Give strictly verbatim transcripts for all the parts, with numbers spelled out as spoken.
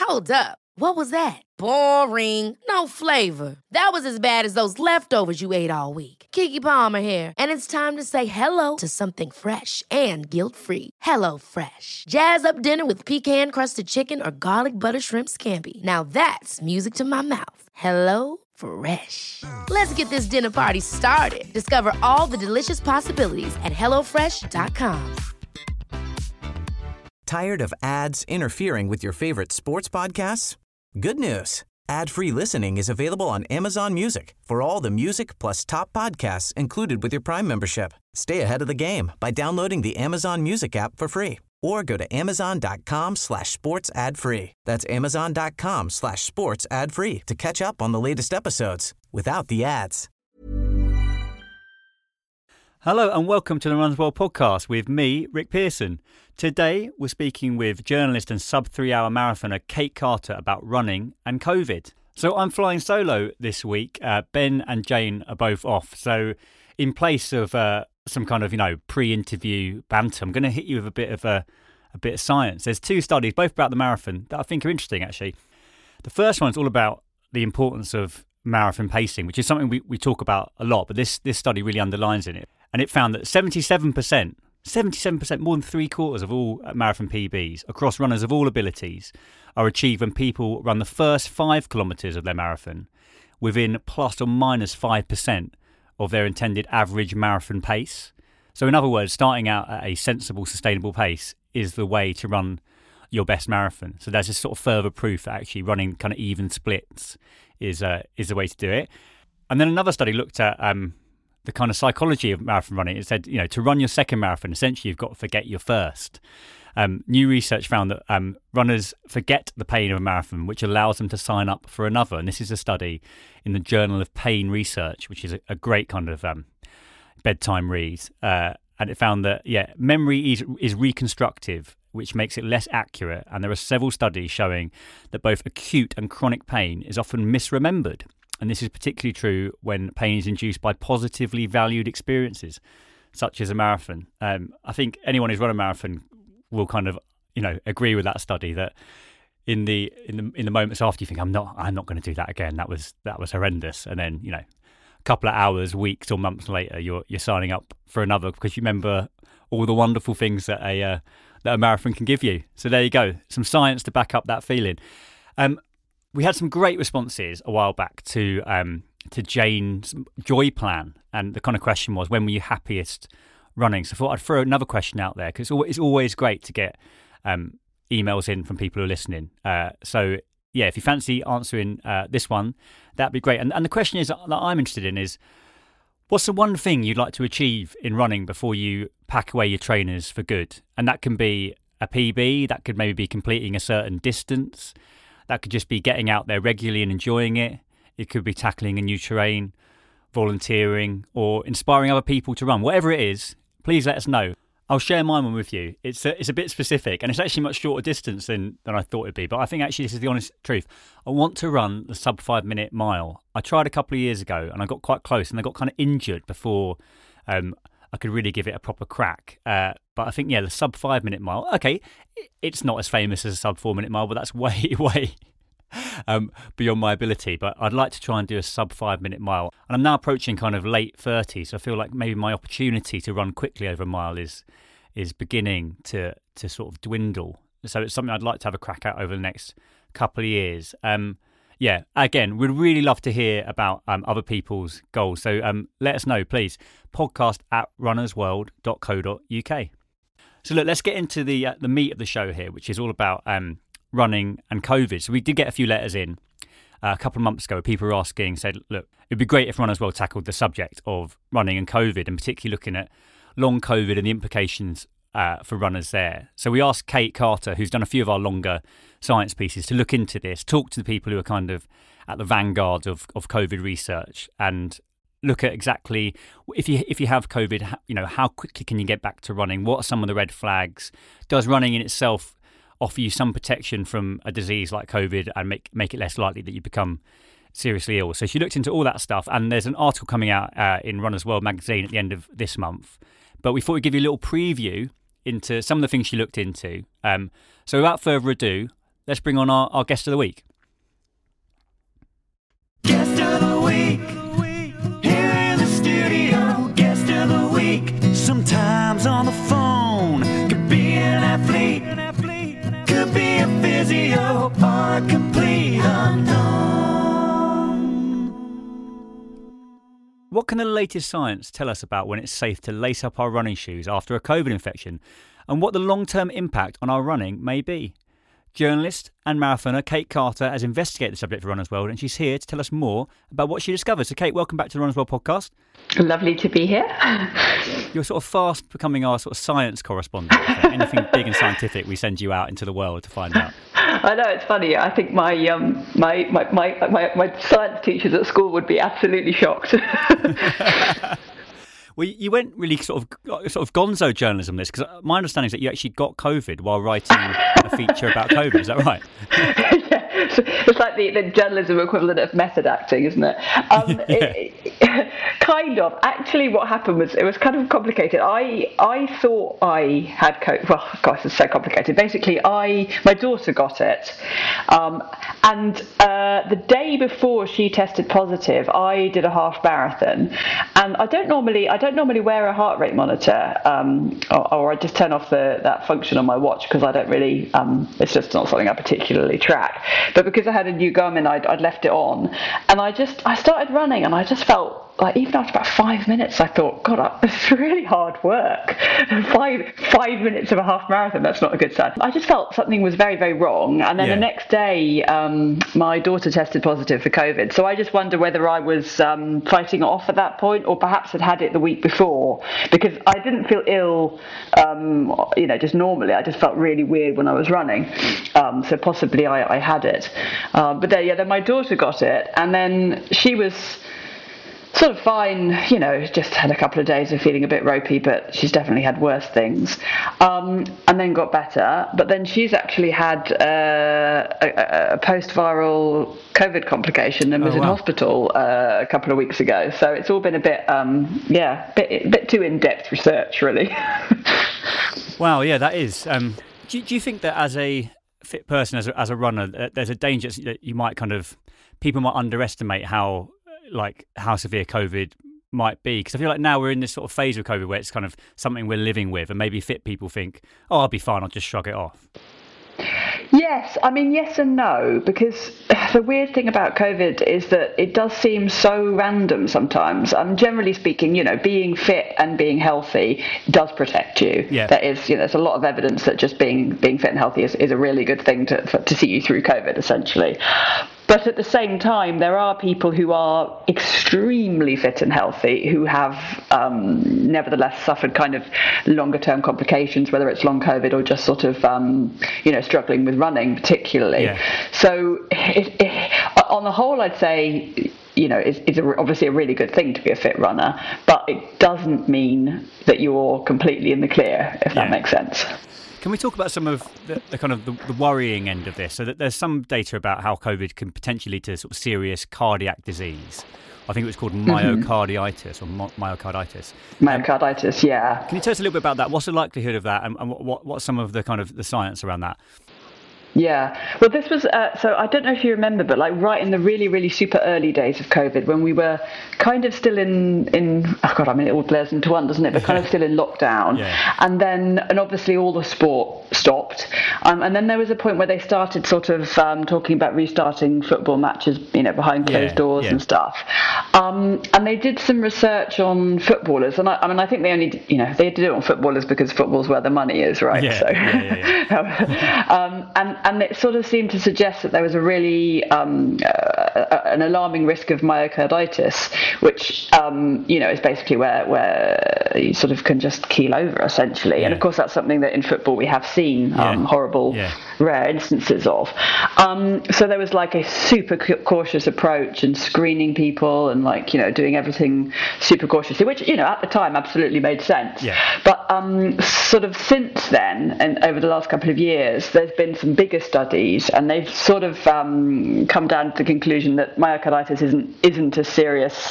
Hold up. What was that? Boring. No flavor. That was as bad as those leftovers you ate all week. Keke Palmer here, and it's time to say hello to something fresh and guilt-free. Hello Fresh. Jazz up dinner with pecan-crusted chicken or garlic butter shrimp scampi. Now that's music to my mouth. Hello Fresh. Let's get this dinner party started. Discover all the delicious possibilities at hello fresh dot com. Tired of ads interfering with your favorite sports podcasts? Good news. Ad-free listening is available on Amazon Music for all the music plus top podcasts included with your Prime membership. Stay ahead of the game by downloading the Amazon Music app for free or go to amazon.com slash sports ad free. That's amazon.com slash sports ad free to catch up on the latest episodes without the ads. Hello and welcome to the Runs World podcast with me, Rick Pearson. Today we're speaking with journalist and sub three hour marathoner Kate Carter about running and COVID. So I'm flying solo this week. Uh, Ben and Jane are both off. So in place of uh, some kind of, you know, pre-interview banter, I'm going to hit you with a bit of a, a bit of science. There's two studies, both about the marathon, that I think are interesting actually. The first one's all about the importance of marathon pacing, which is something we, we talk about a lot, but this, this study really underlines in it. And it found that seventy-seven percent, seventy-seven percent, more than three quarters of all marathon P Bs across runners of all abilities are achieved when people run the first five kilometres of their marathon within plus or minus five percent of their intended average marathon pace. So in other words, starting out at a sensible, sustainable pace is the way to run your best marathon. So there's this sort of further proof that actually running kind of even splits is uh, is the way to do it. And then another study looked at um, the kind of psychology of marathon running. It said, you know, to run your second marathon, essentially you've got to forget your first. Um, new research found that um, runners forget the pain of a marathon, which allows them to sign up for another. And this is a study in the Journal of Pain Research, which is a, a great kind of um, bedtime read. Uh, and it found that, yeah, memory is, is reconstructive, which makes it less accurate. And there are several studies showing that both acute and chronic pain is often misremembered. And this is particularly true when pain is induced by positively valued experiences, such as a marathon. Um, I think anyone who's run a marathon will kind of, you know, agree with that study that in the in the in the moments after you think I'm not I'm not going to do that again. That was that was horrendous. And then, you know, a couple of hours, weeks, or months later, you're you're signing up for another because you remember all the wonderful things that a uh, that a marathon can give you. So there you go, some science to back up that feeling. Um, We had some great responses a while back to um, to Jane's Joy Plan, and the kind of question was, when were you happiest running? So I thought I'd throw another question out there, because it's always, it's always great to get um, emails in from people who are listening. Uh, so yeah, if you fancy answering uh, this one, that'd be great. And, and the question is that I'm interested in is, what's the one thing you'd like to achieve in running before you pack away your trainers for good? And that can be a P B, that could maybe be completing a certain distance. That could just be getting out there regularly and enjoying it. It could be tackling a new terrain, volunteering, or inspiring other people to run. Whatever it is, please let us know. I'll share my one with you. It's a, it's a bit specific, and it's actually much shorter distance than, than I thought it'd be. But I think actually this is the honest truth. I want to run the sub five minute mile. I tried a couple of years ago, and I got quite close, and I got kind of injured before um, I could really give it a proper crack. Uh, but I think, yeah, the sub five minute mile, okay, it's not as famous as a sub four minute mile, but that's way, way um, beyond my ability. But I'd like to try and do a sub five minute mile. And I'm now approaching kind of late thirties, so I feel like maybe my opportunity to run quickly over a mile is is beginning to, to sort of dwindle. So it's something I'd like to have a crack at over the next couple of years. Um, yeah, again, we'd really love to hear about um, other people's goals. So um, let us know, please. Podcast at runnersworld dot co dot uk. So look, let's get into the uh, the meat of the show here, which is all about um, running and COVID. So we did get a few letters in uh, a couple of months ago where people were asking, said, look, it'd be great if Runners World tackled the subject of running and COVID, and particularly looking at long COVID and the implications uh, for runners there. So we asked Kate Carter, who's done a few of our longer science pieces, to look into this, talk to the people who are kind of at the vanguard of, of COVID research, and look at exactly if you if you have COVID, you know, how quickly can you get back to running? What are some of the red flags? Does running in itself offer you some protection from a disease like COVID and make make it less likely that you become seriously ill? So she looked into all that stuff, and there's an article coming out uh, in Runners World magazine at the end of this month. But we thought we'd give you a little preview into some of the things she looked into. Um, so without further ado, let's bring on our, our guest of the week. Guest of the week, here in the studio. Guest of the week, sometimes on the phone. Could be an athlete, could be a physio, or a complete unknown. What can the latest science tell us about when it's safe to lace up our running shoes after a COVID infection, and what the long-term impact on our running may be? Journalist and marathoner Kate Carter has investigated the subject for Runner's World, and she's here to tell us more about what she discovered. So, Kate, welcome back to the Runner's World podcast. Lovely to be here. You're sort of fast becoming our sort of science correspondent. So anything big and scientific, we send you out into the world to find out. I know, it's funny. I think my um my my my my, my science teachers at school would be absolutely shocked. Well, you went really sort of sort of gonzo journalism this, because my understanding is that you actually got COVID while writing a feature about COVID. Is that right? Yeah, it's like the, the journalism equivalent of method acting, isn't it? Um, it, it? Kind of. Actually, what happened was it was kind of complicated. I I thought I had COVID. Well, of course, it's so complicated. Basically, I my daughter got it, um, and uh, the day before she tested positive, I did a half marathon, and I don't normally I don't normally wear a heart rate monitor, um, or, or I just turn off the that function on my watch because I don't really. Um, it's just not something I particularly track. But because I had a new Garmin, I'd, I'd left it on, and I just I started running, and I just felt. Like even after about five minutes, I thought, God, it's really hard work. Five five minutes of a half marathon, that's not a good sign. I just felt something was very, very wrong. And then yeah. the next day, um, my daughter tested positive for COVID. So I just wonder whether I was um, fighting it off at that point, or perhaps had had it the week before. Because I didn't feel ill, um, you know, just normally. I just felt really weird when I was running. Um, so possibly I, I had it. Uh, but then, yeah, then my daughter got it. And then she was... sort of fine, you know, just had a couple of days of feeling a bit ropey, but she's definitely had worse things, um, and then got better. But then she's actually had uh, a, a post-viral COVID complication and was oh, wow. in hospital uh, a couple of weeks ago. So it's all been a bit, um, yeah, a bit, a bit too in-depth research, really. Wow, yeah, that is. Um, do, do you think that as a fit person, as a, as a runner, there's a danger that you might kind of, people might underestimate how like how severe COVID might be? Because I feel like now we're in this sort of phase of COVID where it's kind of something we're living with, and maybe fit people think, oh, I'll be fine, I'll just shrug it off. Yes, I mean, yes and no, because the weird thing about COVID is that it does seem so random sometimes. Um, generally speaking, you know, being fit and being healthy does protect you. Yeah. There is, you know, there's a lot of evidence that just being being fit and healthy is, is a really good thing to for, to see you through COVID, essentially. But at the same time, there are people who are extremely fit and healthy who have um, nevertheless suffered kind of longer term complications, whether it's long COVID or just sort of, um, you know, struggling with running particularly. Yeah. So it, it, on the whole, I'd say, you know, it's, it's a, obviously a really good thing to be a fit runner, but it doesn't mean that you're completely in the clear, if yeah. that makes sense. Can we talk about some of the, the kind of the, the worrying end of this? So that there's some data about how COVID can potentially lead to sort of serious cardiac disease. I think it was called myocarditis mm-hmm. or myocarditis. Myocarditis, um, yeah. Can you tell us a little bit about that? What's the likelihood of that, and, and what what's some of the kind of the science around that? Yeah, well, this was, uh, so I don't know if you remember, but like right in the really, really super early days of COVID, when we were kind of still in, in oh God, I mean, it all blurs into one, doesn't it? But kind of still in lockdown. Yeah. And then, and obviously all the sport stopped. Um, and then there was a point where they started sort of um, talking about restarting football matches, you know, behind closed yeah, doors yeah. and stuff. Um, and they did some research on footballers. And I, I mean, I think they only, you know, they had to do it on footballers because football's where the money is, right? Yeah, so, yeah, yeah, yeah. um, and, and it sort of seemed to suggest that there was a really um, uh, an alarming risk of myocarditis, which um, you know is basically where where you sort of can just keel over essentially. Yeah. And of course that's something that in football we have seen um, yeah. horrible, yeah. rare instances of. Um, so there was like a super cautious approach and screening people and like you know doing everything super cautiously, which you know at the time absolutely made sense. Yeah. But um, sort of since then and over the last couple of years, there's been some bigger studies, and they've sort of um, come down to the conclusion that myocarditis isn't isn't as serious.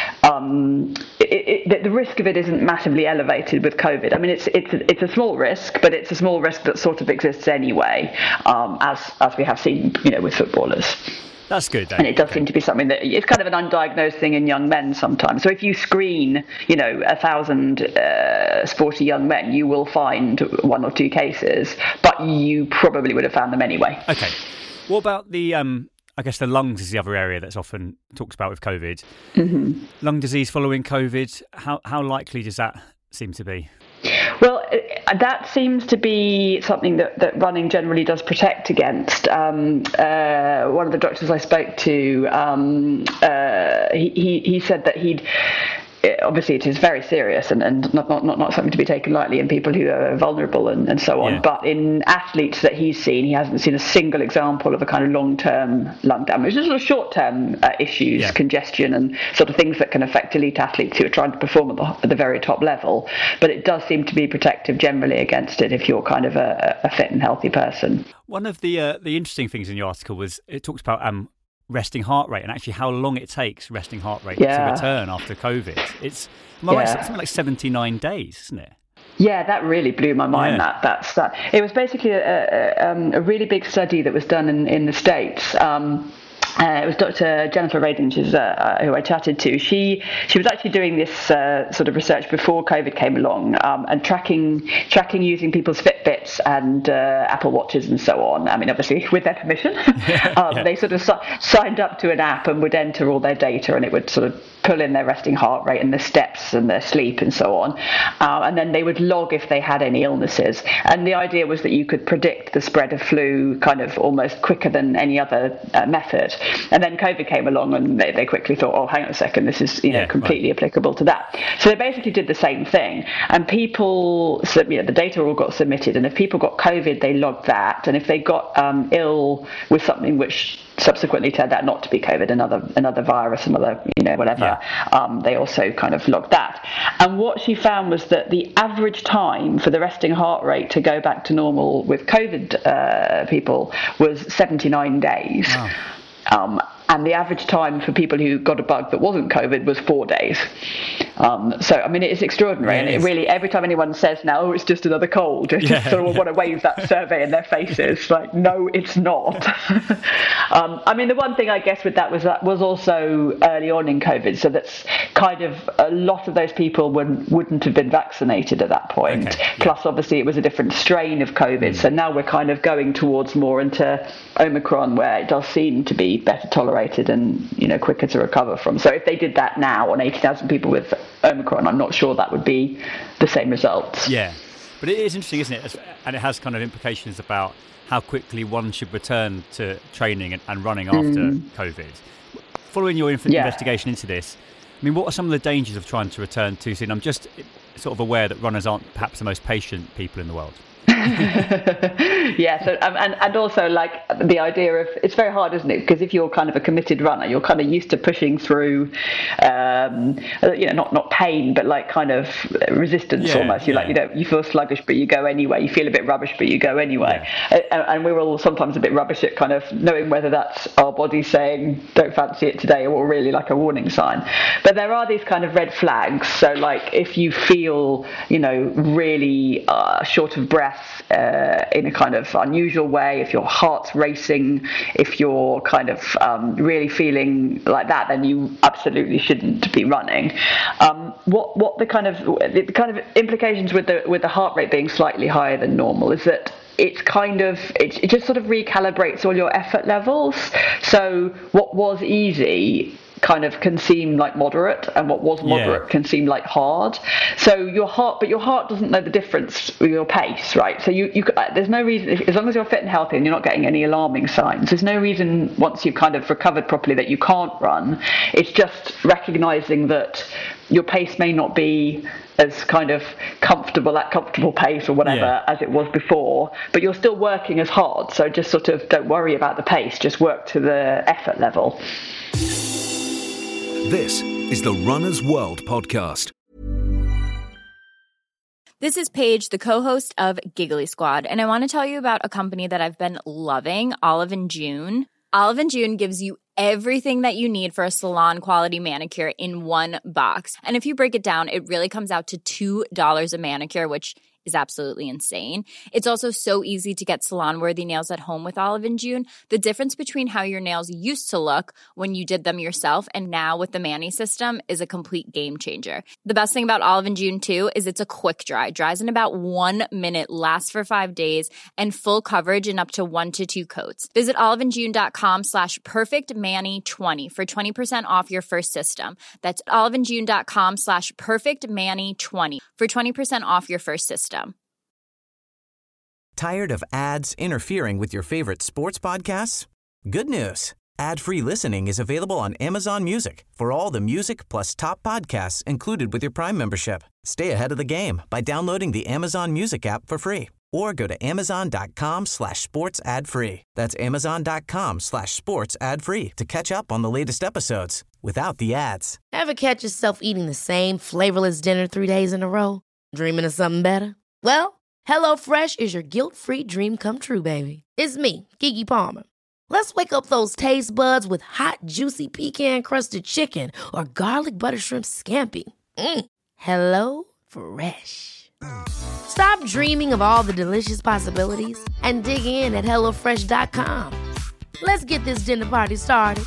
Um, it, it, the risk of it isn't massively elevated with COVID. I mean, it's it's it's a small risk, but it's a small risk that sort of exists kids anyway, um, as as we have seen, you know, with footballers. That's good, then. And it does okay. seem to be something that it's kind of an undiagnosed thing in young men sometimes. So if you screen, you know, a thousand uh, sporty young men, you will find one or two cases, but you probably would have found them anyway. Okay. What about the, um, I guess the lungs is the other area that's often talked about with COVID. Mm-hmm. Lung disease following COVID, how how likely does that seem to be? Well, that seems to be something that, that running generally does protect against. Um, uh, one of the doctors I spoke to, um, uh, he, he, he said that he'd, obviously it is very serious and, and not, not, not something to be taken lightly in people who are vulnerable and, and so on. Yeah. But in athletes that he's seen, he hasn't seen a single example of a kind of long-term lung damage. There's sort of short-term uh, issues, yeah. congestion and sort of things that can affect elite athletes who are trying to perform at the, at the very top level. But it does seem to be protective generally against it if you're kind of a, a fit and healthy person. One of the uh, the interesting things in your article was it talks about um. resting heart rate and actually how long it takes resting heart rate yeah. to return after COVID. It's am I right, yeah. something like seventy-nine days, isn't it? Yeah, that really blew my mind. Yeah. That that's that. It was basically a, a, um, a really big study that was done in, in the States. Um, Uh, it was Doctor Jennifer Radin, who's, uh, who I chatted to. She she was actually doing this uh, sort of research before COVID came along, um, and tracking tracking using people's Fitbits and uh, Apple Watches and so on. I mean, obviously with their permission. um, yeah. They sort of si- signed up to an app and would enter all their data, and it would sort of pull in their resting heart rate and their steps and their sleep and so on. Uh, and then they would log if they had any illnesses. And the idea was that you could predict the spread of flu kind of almost quicker than any other uh, method. And then COVID came along and they, they quickly thought, oh, hang on a second, this is you know yeah, completely right. applicable to that. So they basically did the same thing. And people, so, you know, the data all got submitted. And if people got COVID, they logged that. And if they got um, ill with something which subsequently turned out not to be COVID, another another virus, another, you know, whatever, yeah. um, they also kind of logged that. And what she found was that the average time for the resting heart rate to go back to normal with COVID uh, people was seventy-nine days. Wow. Um, and the average time for people who got a bug that wasn't COVID was four days. Um, so, I mean, it's extraordinary. Yeah, and it it really, every time anyone says now, oh, it's just another cold, you yeah, just sort of yeah. want to wave that survey in their faces. Like, no, it's not. um, I mean, the one thing I guess with that was that was also early on in COVID. So that's kind of a lot of those people wouldn't, wouldn't have been vaccinated at that point. Okay, yeah. Plus, obviously, it was a different strain of COVID. Mm. So now we're kind of going towards more into Omicron, where it does seem to be better tolerated and, you know, quicker to recover from. So if they did that now on eighty thousand people with Omicron, I'm not sure that would be the same results. Yeah, but it is interesting, isn't it? And it has kind of implications about how quickly one should return to training and, and running after mm. COVID. Following your inf- yeah. investigation into this, I mean, what are some of the dangers of trying to return too soon? I'm just sort of aware that runners aren't perhaps the most patient people in the world. yeah, so um, and and also like the idea of it's very hard, isn't it? Because if you're kind of a committed runner, you're kind of used to pushing through, um, you know, not not pain, but like kind of resistance yeah, almost. You yeah. like you don't you feel sluggish, but you go anyway. You feel a bit rubbish, but you go anyway. Yeah. And, and we're all sometimes a bit rubbish at kind of knowing whether that's our body saying don't fancy it today or really like a warning sign. But there are these kind of red flags. So like if you feel, you know, really uh, short of breath. Uh, in a kind of unusual way, if your heart's racing, if you're kind of um, really feeling like that, then you absolutely shouldn't be running. Um, what what the kind of the kind of implications with the with the heart rate being slightly higher than normal is that it's kind of it, it just sort of recalibrates all your effort levels. So what was easy kind of can seem like moderate, and what was moderate yeah. can seem like hard. So your heart, but your heart doesn't know the difference with your pace, right? So you, you there's no reason, as long as you're fit and healthy and you're not getting any alarming signs, there's no reason once you've kind of recovered properly that you can't run. It's just recognizing that your pace may not be as kind of comfortable, that comfortable pace or whatever yeah. as it was before, but you're still working as hard. So just sort of don't worry about the pace, just work to the effort level. This is the Runner's World podcast. This is Paige, the co-host of Giggly Squad, and I want to tell you about a company that I've been loving, Olive and June. Olive and June gives you everything that you need for a salon-quality manicure in one box. And if you break it down, it really comes out to two dollars a manicure, which is absolutely insane. It's also so easy to get salon-worthy nails at home with Olive and June. The difference between how your nails used to look when you did them yourself and now with the Mani system is a complete game changer. The best thing about Olive and June too is it's a quick dry. Dries in about one minute, lasts for five days, and full coverage in up to one to two coats. Visit oliveandjune.com slash perfectmani20 for twenty percent off your first system. That's oliveandjune.com slash perfectmani20 for twenty percent off your first system. Tired of ads interfering with your favorite sports podcasts? Good news. Ad-free listening is available on Amazon Music for all the music plus top podcasts included with your Prime membership. Stay ahead of the game by downloading the Amazon Music app for free or go to amazon.com slash sports ad free. That's amazon.com slash sports ad free to catch up on the latest episodes without the ads. Ever catch yourself eating the same flavorless dinner three days in a row? Dreaming of something better? Well, HelloFresh is your guilt-free dream come true, baby. It's me, Keke Palmer. Let's wake up those taste buds with hot, juicy pecan-crusted chicken or garlic butter shrimp scampi. Mm. Hello Fresh. Stop dreaming of all the delicious possibilities and dig in at hello fresh dot com. Let's get this dinner party started.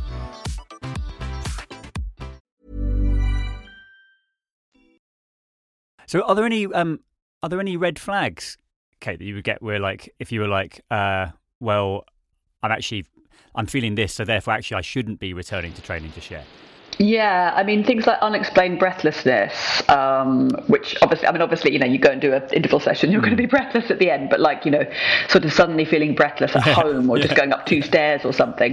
So are there any um are there any red flags, Kate, that you would get where, like, if you were like, uh, well, I'm actually I'm feeling this, so therefore actually I shouldn't be returning to training just yet? Yeah, I mean, things like unexplained breathlessness, um, which obviously, I mean, obviously, you know, you go and do an interval session, you're mm. going to be breathless at the end, but like, you know, sort of suddenly feeling breathless at home or yeah. just going up two stairs or something,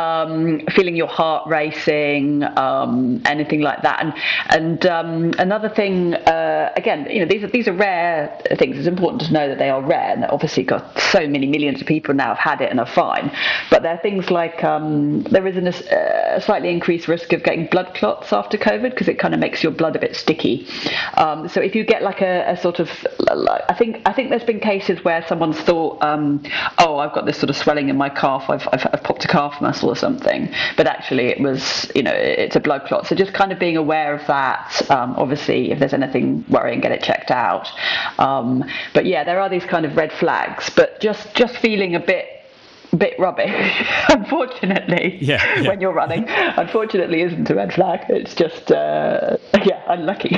um, feeling your heart racing, um, anything like that. And and um, another thing, uh, again, you know, these are these are rare things. It's important to know that they are rare, and that obviously got so many millions of people now have had it and are fine. But there are things like um, there is an, a slightly increased risk of getting blood clots after COVID, because it kind of makes your blood a bit sticky. Um, so if you get like a, a sort of, I think I think there's been cases where someone's thought, um, oh, I've got this sort of swelling in my calf, I've, I've, I've popped a calf muscle or something, but actually it was, you know, it's a blood clot. So just kind of being aware of that. Um, obviously, if there's anything worrying, get it checked out. Um, but yeah, there are these kind of red flags, but just just feeling a bit bit rubbish, unfortunately, yeah, yeah. when you're running, unfortunately isn't a red flag. It's just, uh, yeah, unlucky.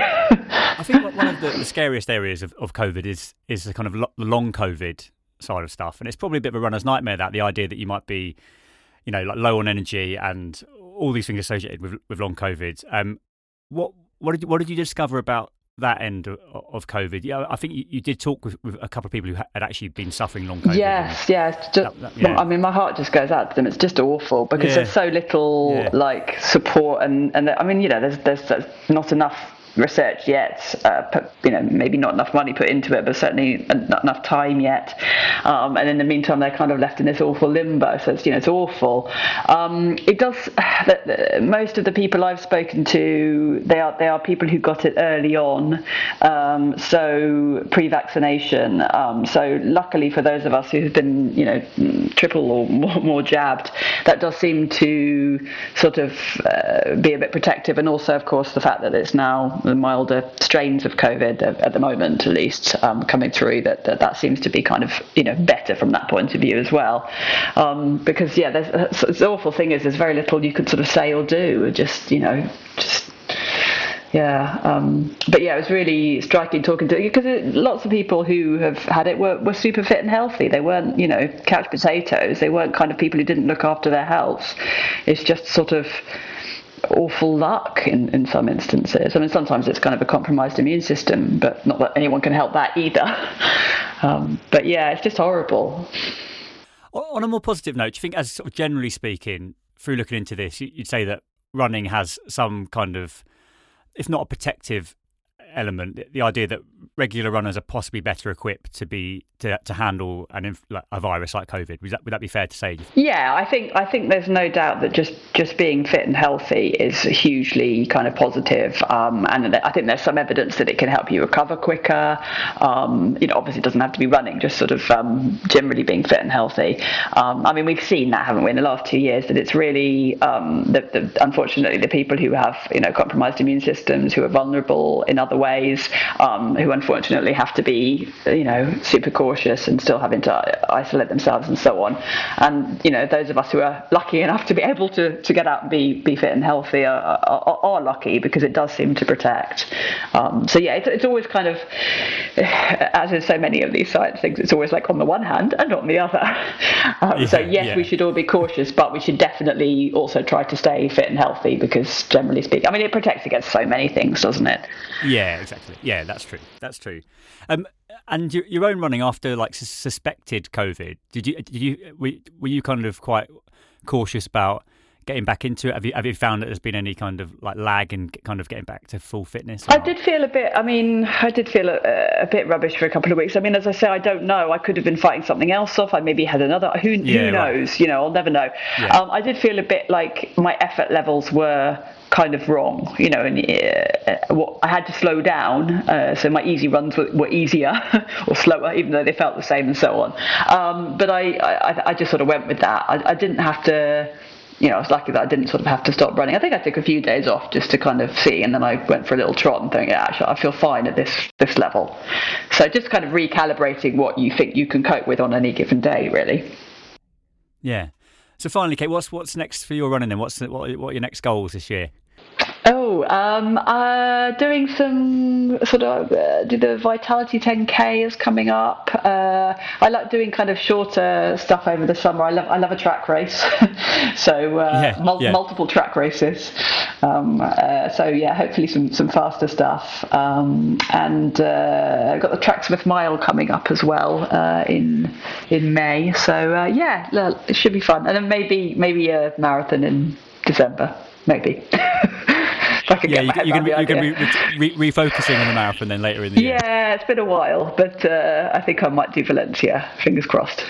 I think one of the, the scariest areas of, of COVID is is the kind of lo- long COVID side of stuff. And it's probably a bit of a runner's nightmare, that the idea that you might be, you know, like low on energy and all these things associated with, with long COVID. Um, what what did you, what did you discover about that end of, of COVID? Yeah, I think you, you did talk with, with a couple of people who had actually been suffering long COVID. Yes, yes. Just, that, that, yeah. I mean, my heart just goes out to them. It's just awful because yeah. there's so little yeah. like support, and and I mean, you know, there's there's, there's not enough research yet, uh, put, you know, maybe not enough money put into it, but certainly not enough time yet. Um, and in the meantime, they're kind of left in this awful limbo. So it's, you know, it's awful. Um, it does. The, most of the people I've spoken to, they are they are people who got it early on, um, so pre-vaccination. Um, so luckily for those of us who've been, you know, triple or more, more jabbed, that does seem to sort of uh, be a bit protective. And also, of course, the fact that it's now the milder strains of COVID at the moment, at least, um, coming through, that, that that seems to be kind of, you know, better from that point of view as well. Um, because, yeah, there's, the awful thing is there's very little you could sort of say or do, just, you know, just... Yeah, um, but yeah, it was really striking talking to, because lots of people who have had it were, were super fit and healthy. They weren't, you know, couch potatoes. They weren't kind of people who didn't look after their health. It's just sort of awful luck in, in some instances. I mean, sometimes it's kind of a compromised immune system, but not that anyone can help that either. Um, but yeah, it's just horrible. On a more positive note, do you think, as sort of generally speaking, through looking into this, you'd say that running has some kind of, if not a protective element, the idea that regular runners are possibly better equipped to be to, to handle an inf- like a virus like COVID? Would that, would that be fair to say? Yeah, I think I think there's no doubt that just, just being fit and healthy is hugely kind of positive, um, and I think there's some evidence that it can help you recover quicker. Um, you know, obviously it doesn't have to be running, just sort of um, generally being fit and healthy. Um, I mean, we've seen that, haven't we, in the last two years, that it's really, um, the, the, unfortunately, the people who have, you know, compromised immune systems, who are vulnerable in other ways, um, who who unfortunately have to be, you know, super cautious and still having to isolate themselves and so on. And, you know, those of us who are lucky enough to be able to, to get out and be, be fit and healthy are, are, are lucky, because it does seem to protect. Um, so, yeah, it's, it's always kind of, as in so many of these science things, it's always like on the one hand and on the other. Um, yeah, so, yes, yeah. we should all be cautious, but we should definitely also try to stay fit and healthy, because generally speaking, I mean, it protects against so many things, doesn't it? Yeah, exactly. Yeah, that's true. That's true. Um, and your, your own running after like sus- suspected COVID, did you did you were, were you kind of quite cautious about getting back into it? Have you have you found that there's been any kind of like lag in kind of getting back to full fitness? I did feel a bit. I mean, I did feel a, a bit rubbish for a couple of weeks. I mean, as I say, I don't know. I could have been fighting something else off. I maybe had another. Who, yeah, who knows? Right. You know, I'll never know. Yeah. Um, I did feel a bit like my effort levels were kind of wrong, you know, and uh, what I had to slow down, uh, so my easy runs were, were easier or slower, even though they felt the same and so on. Um, but I, I, I just sort of went with that. I, I didn't have to, you know, I was lucky that I didn't sort of have to stop running. I think I took a few days off just to kind of see, and then I went for a little trot and thinking, yeah, actually, I feel fine at this this level. So just kind of recalibrating what you think you can cope with on any given day, really. Yeah. So finally, Kate, what's what's next for your running then? What's the, what, what are your next goals this year? Oh, um, uh, doing some sort of uh, do the Vitality ten K is coming up. Uh, I like doing kind of shorter stuff over the summer. I love I love a track race, so uh, yeah, mul- yeah. multiple track races. Um, uh, so yeah, hopefully some, some faster stuff. Um, and uh, I've got the Tracksmith Mile coming up as well uh, in in May. So uh, yeah, it should be fun. And then maybe maybe a marathon in December, maybe. I could yeah, get you, my you're going idea. to be re- re- refocusing on the marathon then later in the year. Yeah, it's been a while, but uh, I think I might do Valencia. Fingers crossed.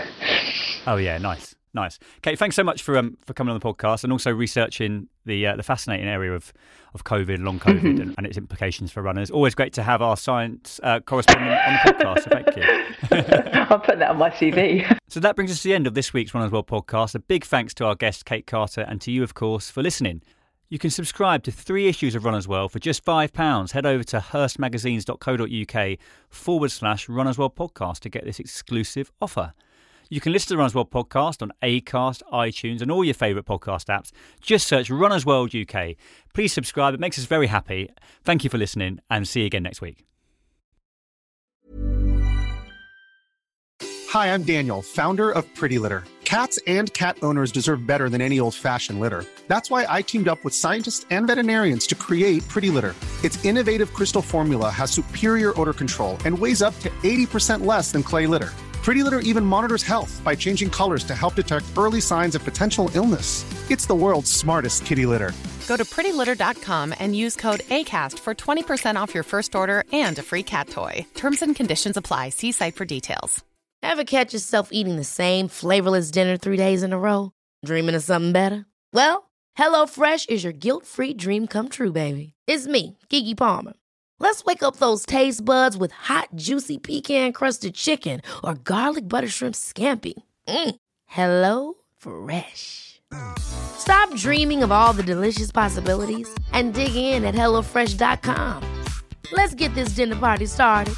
Oh yeah, nice, nice. Kate, thanks so much for um, for coming on the podcast and also researching the uh, the fascinating area of, of COVID, long COVID, mm-hmm. and, and its implications for runners. Always great to have our science uh, correspondent on the podcast. So thank you. I'll put that on my C V. So that brings us to the end of this week's Runners World podcast. A big thanks to our guest Kate Carter and to you, of course, for listening. You can subscribe to three issues of Runners World for just five pounds. Head over to hurstmagazines.co.uk forward slash Runners World podcast to get this exclusive offer. You can listen to the Runners World podcast on Acast, iTunes and all your favourite podcast apps. Just search Runners World U K. Please subscribe. It makes us very happy. Thank you for listening and see you again next week. Hi, I'm Daniel, founder of Pretty Litter. Cats and cat owners deserve better than any old-fashioned litter. That's why I teamed up with scientists and veterinarians to create Pretty Litter. Its innovative crystal formula has superior odor control and weighs up to eighty percent less than clay litter. Pretty Litter even monitors health by changing colors to help detect early signs of potential illness. It's the world's smartest kitty litter. Go to pretty litter dot com and use code ACAST for twenty percent off your first order and a free cat toy. Terms and conditions apply. See site for details. Ever catch yourself eating the same flavorless dinner three days in a row? Dreaming of something better? Well, HelloFresh is your guilt-free dream come true, baby. It's me, Keke Palmer. Let's wake up those taste buds with hot, juicy pecan-crusted chicken or garlic butter shrimp scampi. Mm. Hello Fresh. Stop dreaming of all the delicious possibilities and dig in at hello fresh dot com. Let's get this dinner party started.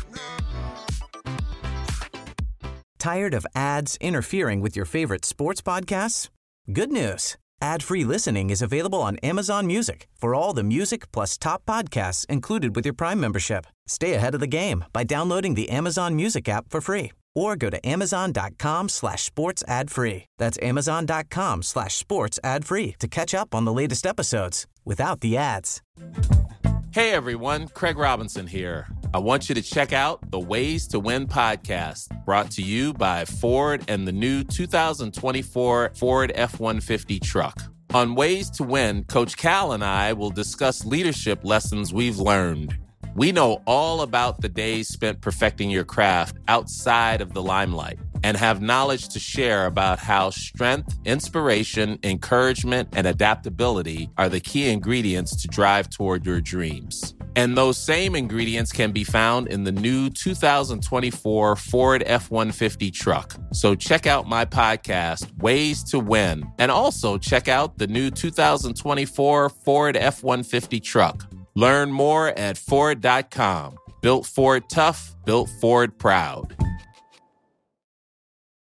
Tired of ads interfering with your favorite sports podcasts? Good news. Ad-free listening is available on Amazon Music for all the music plus top podcasts included with your Prime membership. Stay ahead of the game by downloading the Amazon Music app for free or go to amazon.com slash sports ad free. That's amazon.com slash sports ad free to catch up on the latest episodes without the ads. Hey everyone, Craig Robinson here. I want you to check out the Ways to Win podcast, brought to you by Ford and the new two thousand twenty-four Ford F one fifty truck. On Ways to Win, Coach Cal and I will discuss leadership lessons we've learned. We know all about the days spent perfecting your craft outside of the limelight and have knowledge to share about how strength, inspiration, encouragement, and adaptability are the key ingredients to drive toward your dreams. And those same ingredients can be found in the new two thousand twenty-four Ford F one fifty truck. So check out my podcast, Ways to Win, and also check out the new two thousand twenty-four Ford F one fifty truck. Learn more at Ford dot com. Built Ford tough, built Ford proud.